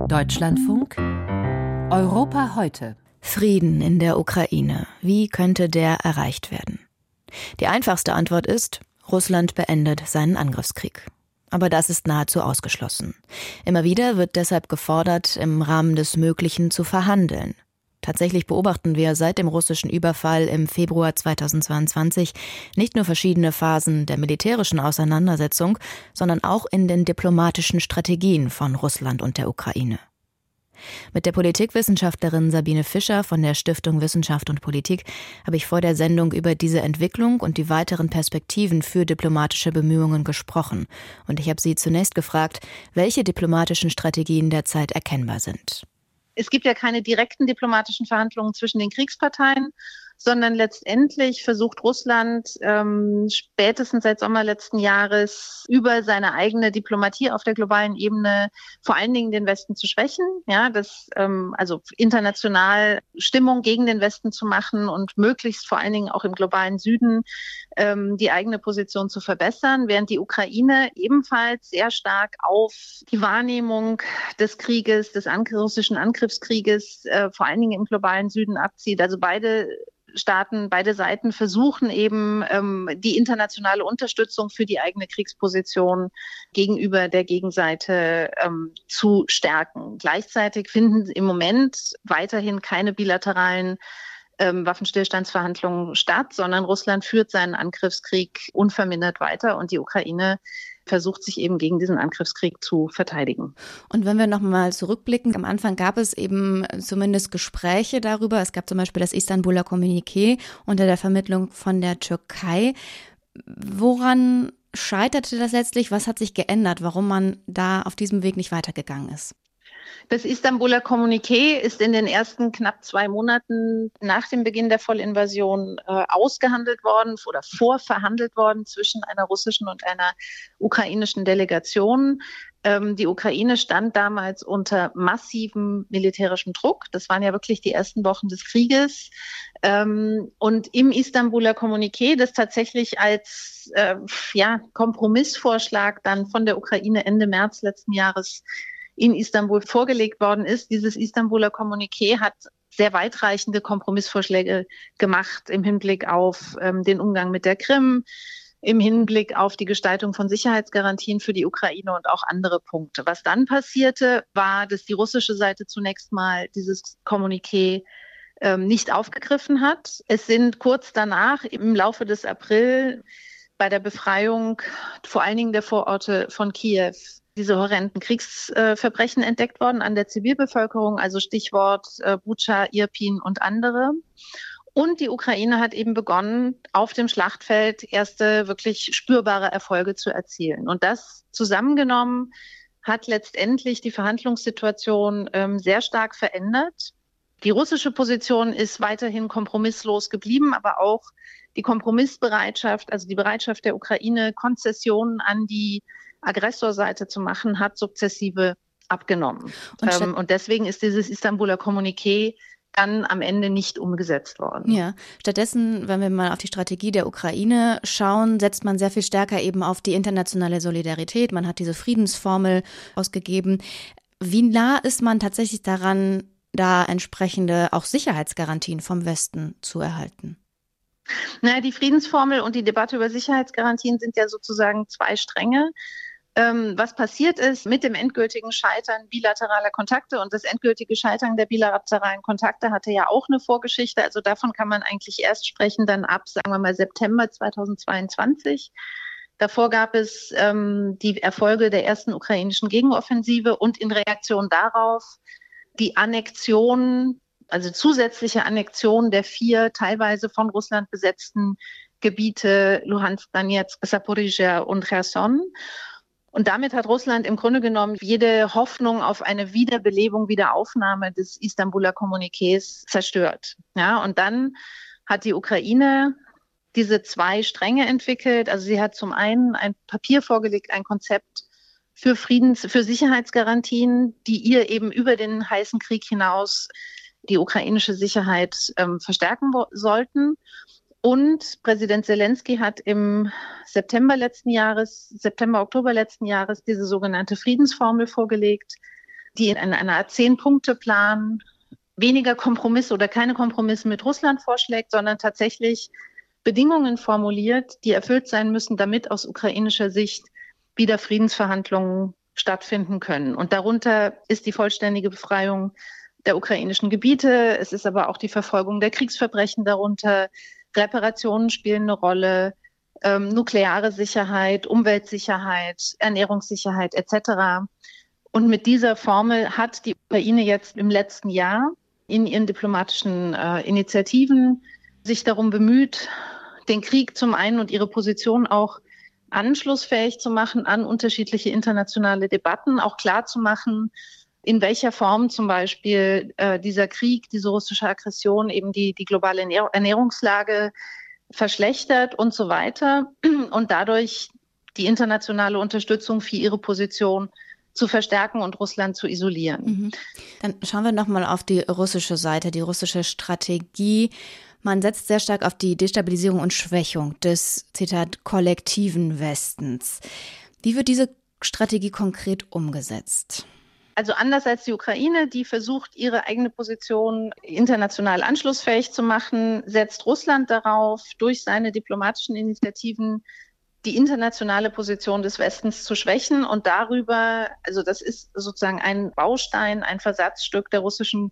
Deutschlandfunk Europa heute. Frieden in der Ukraine. Wie könnte der erreicht werden? Die einfachste Antwort ist, Russland beendet seinen Angriffskrieg. Aber das ist nahezu ausgeschlossen. Immer wieder wird deshalb gefordert, im Rahmen des Möglichen zu verhandeln. Tatsächlich beobachten wir seit dem russischen Überfall im Februar 2022 nicht nur verschiedene Phasen der militärischen Auseinandersetzung, sondern auch in den diplomatischen Strategien von Russland und der Ukraine. Mit der Politikwissenschaftlerin Sabine Fischer von der Stiftung Wissenschaft und Politik habe ich vor der Sendung über diese Entwicklung und die weiteren Perspektiven für diplomatische Bemühungen gesprochen. Und ich habe sie zunächst gefragt, welche diplomatischen Strategien derzeit erkennbar sind. Es gibt ja keine direkten diplomatischen Verhandlungen zwischen den Kriegsparteien, sondern letztendlich versucht Russland spätestens seit Sommer letzten Jahres über seine eigene Diplomatie auf der globalen Ebene vor allen Dingen den Westen zu schwächen, ja, also international Stimmung gegen den Westen zu machen und möglichst vor allen Dingen auch im globalen Süden die eigene Position zu verbessern, während die Ukraine ebenfalls sehr stark auf die Wahrnehmung des Krieges, des russischen Angriffskrieges, vor allen Dingen im globalen Süden abzieht. Also beide Seiten versuchen eben, die internationale Unterstützung für die eigene Kriegsposition gegenüber der Gegenseite zu stärken. Gleichzeitig finden im Moment weiterhin keine bilateralen Waffenstillstandsverhandlungen statt, sondern Russland führt seinen Angriffskrieg unvermindert weiter und die Ukraine versucht sich eben gegen diesen Angriffskrieg zu verteidigen. Und wenn wir nochmal zurückblicken, am Anfang gab es eben zumindest Gespräche darüber. Es gab zum Beispiel das Istanbuler Kommuniqué unter der Vermittlung von der Türkei. Woran scheiterte das letztlich? Was hat sich geändert, warum man da auf diesem Weg nicht weitergegangen ist? Das Istanbuler Kommuniqué ist in den ersten knapp 2 Monaten nach dem Beginn der Vollinvasion ausgehandelt worden oder vorverhandelt worden zwischen einer russischen und einer ukrainischen Delegation. Die Ukraine stand damals unter massivem militärischem Druck. Das waren ja wirklich die ersten Wochen des Krieges. Und im Istanbuler Kommuniqué, das tatsächlich als Kompromissvorschlag dann von der Ukraine Ende März letzten Jahres in Istanbul vorgelegt worden ist. Dieses Istanbuler Kommuniqué hat sehr weitreichende Kompromissvorschläge gemacht im Hinblick auf den Umgang mit der Krim, im Hinblick auf die Gestaltung von Sicherheitsgarantien für die Ukraine und auch andere Punkte. Was dann passierte, war, dass die russische Seite zunächst mal dieses Kommuniqué nicht aufgegriffen hat. Es sind kurz danach, im Laufe des April, bei der Befreiung vor allen Dingen der Vororte von Kiew, diese horrenden Kriegsverbrechen entdeckt worden an der Zivilbevölkerung, also Stichwort Bucha, Irpin und andere. Und die Ukraine hat eben begonnen, auf dem Schlachtfeld erste wirklich spürbare Erfolge zu erzielen. Und das zusammengenommen hat letztendlich die Verhandlungssituation sehr stark verändert. Die russische Position ist weiterhin kompromisslos geblieben, aber auch die Kompromissbereitschaft, also die Bereitschaft der Ukraine, Konzessionen an die Aggressorseite zu machen, hat sukzessive abgenommen. Und deswegen ist dieses Istanbuler Kommuniqué dann am Ende nicht umgesetzt worden. Ja, stattdessen, wenn wir mal auf die Strategie der Ukraine schauen, setzt man sehr viel stärker eben auf die internationale Solidarität. Man hat diese Friedensformel ausgegeben. Wie nah ist man tatsächlich daran, da entsprechende auch Sicherheitsgarantien vom Westen zu erhalten? Naja, die Friedensformel und die Debatte über Sicherheitsgarantien sind ja sozusagen 2 Stränge. Was passiert ist mit dem endgültigen Scheitern bilateraler Kontakte, und das endgültige Scheitern der bilateralen Kontakte hatte ja auch eine Vorgeschichte, also davon kann man eigentlich erst sprechen dann ab, sagen wir mal, September 2022. Davor gab es die Erfolge der ersten ukrainischen Gegenoffensive und in Reaktion darauf die Annexion, also zusätzliche Annexion der 4 teilweise von Russland besetzten Gebiete Luhansk, Donetsk, Saporizhia und Cherson. Und damit hat Russland im Grunde genommen jede Hoffnung auf eine Wiederbelebung, Wiederaufnahme des Istanbuler Kommuniqués zerstört. Ja, und dann hat die Ukraine diese 2 Stränge entwickelt. Also sie hat zum einen ein Papier vorgelegt, ein Konzept für für Sicherheitsgarantien, die ihr eben über den heißen Krieg hinaus die ukrainische Sicherheit verstärken sollten. Und Präsident Selenskyj hat im September, Oktober letzten Jahres diese sogenannte Friedensformel vorgelegt, die in einer Art 10-Punkte-Plan weniger Kompromisse oder keine Kompromisse mit Russland vorschlägt, sondern tatsächlich Bedingungen formuliert, die erfüllt sein müssen, damit aus ukrainischer Sicht wieder Friedensverhandlungen stattfinden können. Und darunter ist die vollständige Befreiung der ukrainischen Gebiete. Es ist aber auch die Verfolgung der Kriegsverbrechen darunter. Reparationen spielen eine Rolle, nukleare Sicherheit, Umweltsicherheit, Ernährungssicherheit etc. Und mit dieser Formel hat die Ukraine jetzt im letzten Jahr in ihren diplomatischen Initiativen sich darum bemüht, den Krieg zum einen und ihre Position auch anschlussfähig zu machen an unterschiedliche internationale Debatten, auch klar zu machen, in welcher Form zum Beispiel dieser Krieg, diese russische Aggression eben die globale Ernährungslage verschlechtert und so weiter und dadurch die internationale Unterstützung für ihre Position zu verstärken und Russland zu isolieren. Mhm. Dann schauen wir nochmal auf die russische Seite, die russische Strategie. Man setzt sehr stark auf die Destabilisierung und Schwächung des, Zitat, kollektiven Westens. Wie wird diese Strategie konkret umgesetzt? Also anders als die Ukraine, die versucht, ihre eigene Position international anschlussfähig zu machen, setzt Russland darauf, durch seine diplomatischen Initiativen die internationale Position des Westens zu schwächen und darüber, also das ist sozusagen ein Baustein, ein Versatzstück der russischen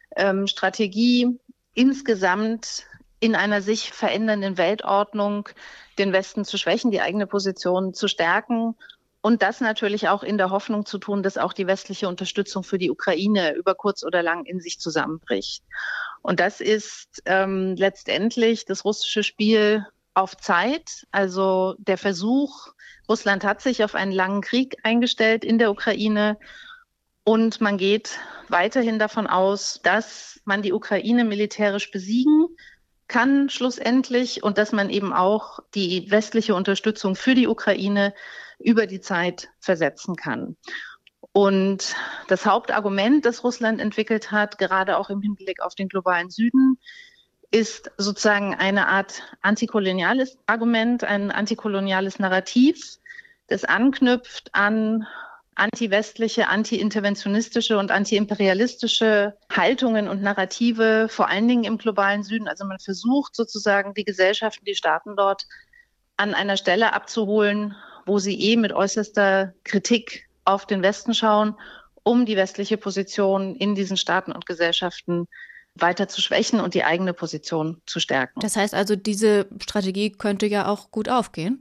Strategie, insgesamt in einer sich verändernden Weltordnung den Westen zu schwächen, die eigene Position zu stärken. Und das natürlich auch in der Hoffnung zu tun, dass auch die westliche Unterstützung für die Ukraine über kurz oder lang in sich zusammenbricht. Und das ist letztendlich das russische Spiel auf Zeit. Also der Versuch, Russland hat sich auf einen langen Krieg eingestellt in der Ukraine. Und man geht weiterhin davon aus, dass man die Ukraine militärisch besiegen kann schlussendlich und dass man eben auch die westliche Unterstützung für die Ukraine über die Zeit versetzen kann. Und das Hauptargument, das Russland entwickelt hat, gerade auch im Hinblick auf den globalen Süden, ist sozusagen eine Art antikoloniales Argument, ein antikoloniales Narrativ, das anknüpft an anti-westliche, anti-interventionistische und anti-imperialistische Haltungen und Narrative, vor allen Dingen im globalen Süden. Also man versucht sozusagen die Gesellschaften, die Staaten dort an einer Stelle abzuholen, wo sie mit äußerster Kritik auf den Westen schauen, um die westliche Position in diesen Staaten und Gesellschaften weiter zu schwächen und die eigene Position zu stärken. Das heißt also, diese Strategie könnte ja auch gut aufgehen?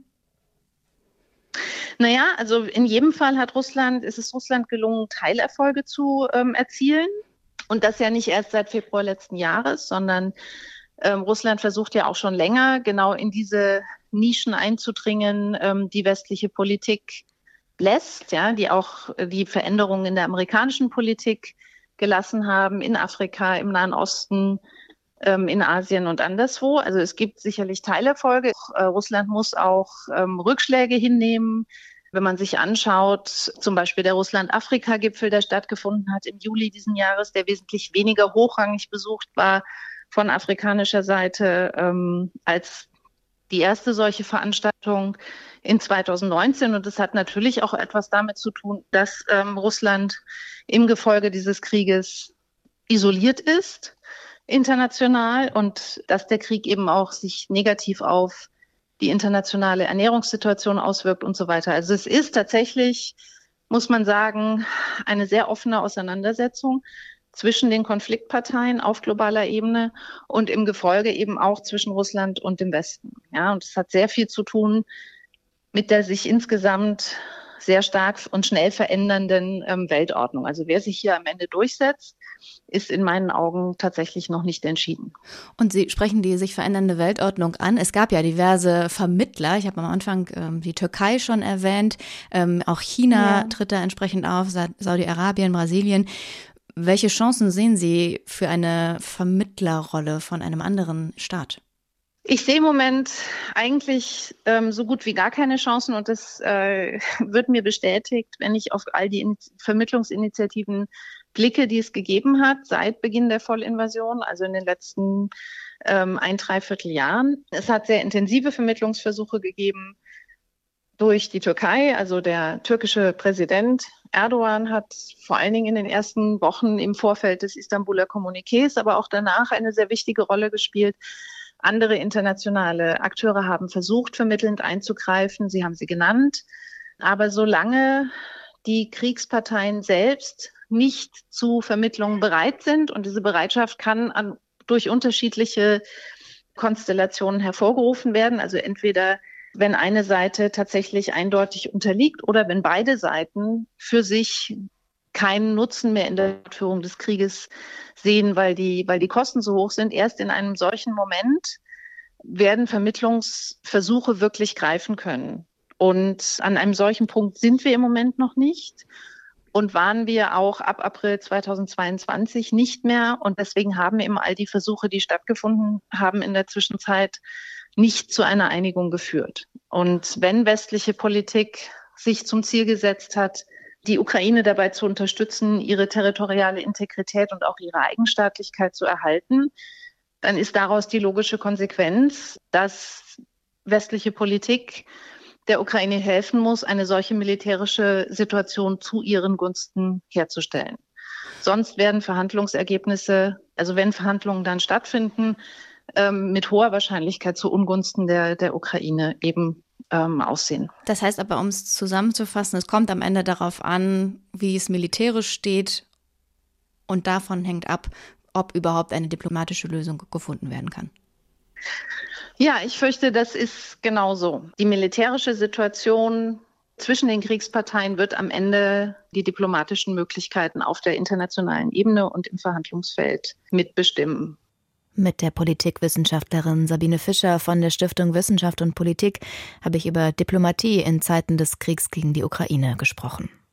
Naja, also in jedem Fall ist es Russland gelungen, Teilerfolge zu erzielen. Und das ja nicht erst seit Februar letzten Jahres, sondern Russland versucht ja auch schon länger, genau in diese Nischen einzudringen, die westliche Politik lässt, ja, die auch die Veränderungen in der amerikanischen Politik gelassen haben, in Afrika, im Nahen Osten, in Asien und anderswo. Also es gibt sicherlich Teilerfolge. Russland muss auch Rückschläge hinnehmen. Wenn man sich anschaut, zum Beispiel der Russland-Afrika-Gipfel, der stattgefunden hat im Juli diesen Jahres, der wesentlich weniger hochrangig besucht war von afrikanischer Seite als die erste solche Veranstaltung in 2019. Und das hat natürlich auch etwas damit zu tun, dass Russland im Gefolge dieses Krieges isoliert ist international und dass der Krieg eben auch sich negativ auf die internationale Ernährungssituation auswirkt und so weiter. Also es ist tatsächlich, muss man sagen, eine sehr offene Auseinandersetzung zwischen den Konfliktparteien auf globaler Ebene und im Gefolge eben auch zwischen Russland und dem Westen. Ja, und es hat sehr viel zu tun mit der sich insgesamt sehr stark und schnell verändernden Weltordnung. Also wer sich hier am Ende durchsetzt, ist in meinen Augen tatsächlich noch nicht entschieden. Und Sie sprechen die sich verändernde Weltordnung an. Es gab ja diverse Vermittler. Ich habe am Anfang die Türkei schon erwähnt. Auch China tritt da entsprechend auf, Saudi-Arabien, Brasilien. Welche Chancen sehen Sie für eine Vermittlerrolle von einem anderen Staat? Ich sehe im Moment eigentlich so gut wie gar keine Chancen und das wird mir bestätigt, wenn ich auf all die Vermittlungsinitiativen blicke, die es gegeben hat seit Beginn der Vollinvasion, also in den letzten 1,75 Jahren. Es hat sehr intensive Vermittlungsversuche gegeben durch die Türkei. Also der türkische Präsident Erdogan hat vor allen Dingen in den ersten Wochen im Vorfeld des Istanbuler Kommuniqués, aber auch danach eine sehr wichtige Rolle gespielt. Andere internationale Akteure haben versucht, vermittelnd einzugreifen. Sie haben sie genannt. Aber solange die Kriegsparteien selbst nicht zu Vermittlungen bereit sind, und diese Bereitschaft kann durch unterschiedliche Konstellationen hervorgerufen werden, also entweder wenn eine Seite tatsächlich eindeutig unterliegt oder wenn beide Seiten für sich keinen Nutzen mehr in der Führung des Krieges sehen, weil die Kosten so hoch sind. Erst in einem solchen Moment werden Vermittlungsversuche wirklich greifen können. Und an einem solchen Punkt sind wir im Moment noch nicht und waren wir auch ab April 2022 nicht mehr. Und deswegen haben eben all die Versuche, die stattgefunden haben in der Zwischenzeit, nicht zu einer Einigung geführt. Und wenn westliche Politik sich zum Ziel gesetzt hat, die Ukraine dabei zu unterstützen, ihre territoriale Integrität und auch ihre Eigenstaatlichkeit zu erhalten, dann ist daraus die logische Konsequenz, dass westliche Politik der Ukraine helfen muss, eine solche militärische Situation zu ihren Gunsten herzustellen. Sonst werden Verhandlungsergebnisse, also wenn Verhandlungen dann stattfinden, mit hoher Wahrscheinlichkeit zu Ungunsten der Ukraine eben aussehen. Das heißt aber, um es zusammenzufassen, es kommt am Ende darauf an, wie es militärisch steht, und davon hängt ab, ob überhaupt eine diplomatische Lösung gefunden werden kann. Ja, ich fürchte, das ist genauso. Die militärische Situation zwischen den Kriegsparteien wird am Ende die diplomatischen Möglichkeiten auf der internationalen Ebene und im Verhandlungsfeld mitbestimmen. Mit der Politikwissenschaftlerin Sabine Fischer von der Stiftung Wissenschaft und Politik habe ich über Diplomatie in Zeiten des Kriegs gegen die Ukraine gesprochen.